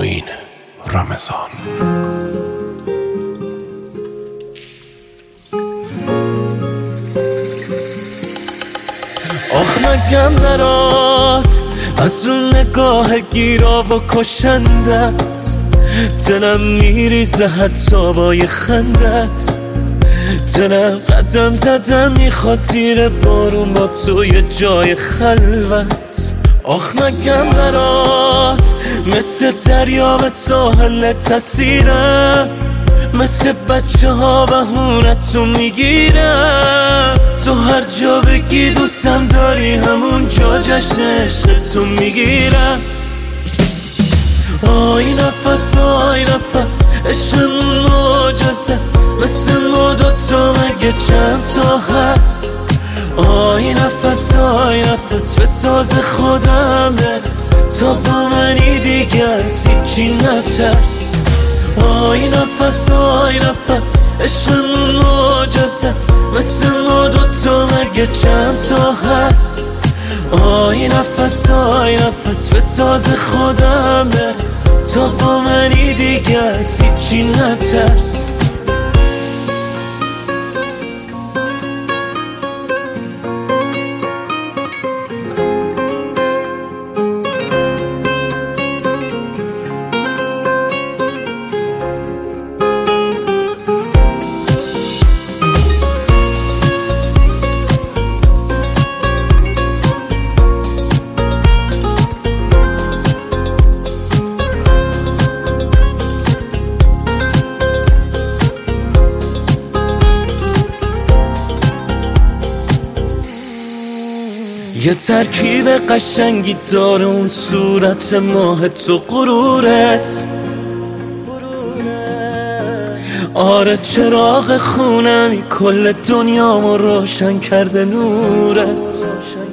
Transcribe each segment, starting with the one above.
آیین رمضان. آخ مگم برات از اون نگاه گیرا و کشندت دلم میریزه حتی با یه خندت. دلم قدم زدم میخواد زیر بارون با توی جای خلوت. آخ مگم برات مثل دریا به ساحل تسیرم، مثل بچه ها بهونتو میگیرم. تو هر جا بگی دوستم داری همون جا جشن عشقتو میگیرم. آی نفس آی نفس عشقمون معجزت، مثل ما دوتا مگه چند تا هست. آی نفس آی نفس به ساز خودم برس، تا با منی دیگه از هیچی نترس. آی نفس آی نفس عشقمون معجزت، مثل ما دوتا مگه چند تا هست. آی نفس آی نفس به ساز خودم برس، تا با منی دیگه از هیچی نترس. یه ترکیب قشنگی داره اون صورت ماه تو غرورت. آره چراغ خونمی کل دنیامو روشن کرده نورت.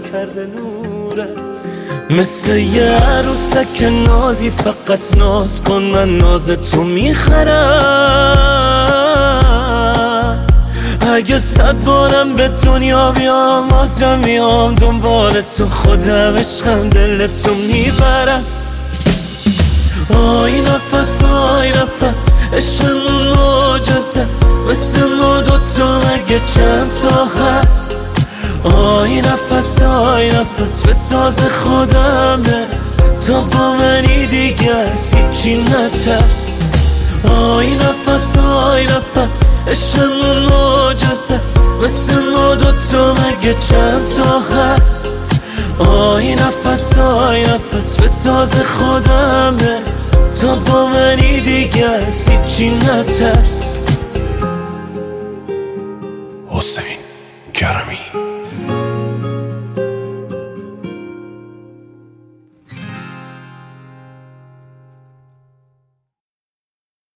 مثل یه عروسک نازی فقط ناز کن من ناز تو میخرم. اگه 100 بارم به دنیا بیام بازم میام دنبال تو، خودم عشقم دل تو میبرم. آی نفس آی نفس عشقمون معجزت، مثل ما دوتا مگه چند تا هست. آی نفس آی نفس به ساز خودم برس، تا با منی دیگه از هیچی نترس. آی نفس آی نفس عشقمون معجزت، مثل ما دوتا مگه چند تا هست. آی نفس آی نفس به ساز خودم برس، تا با منی دیگه از هیچی نترس.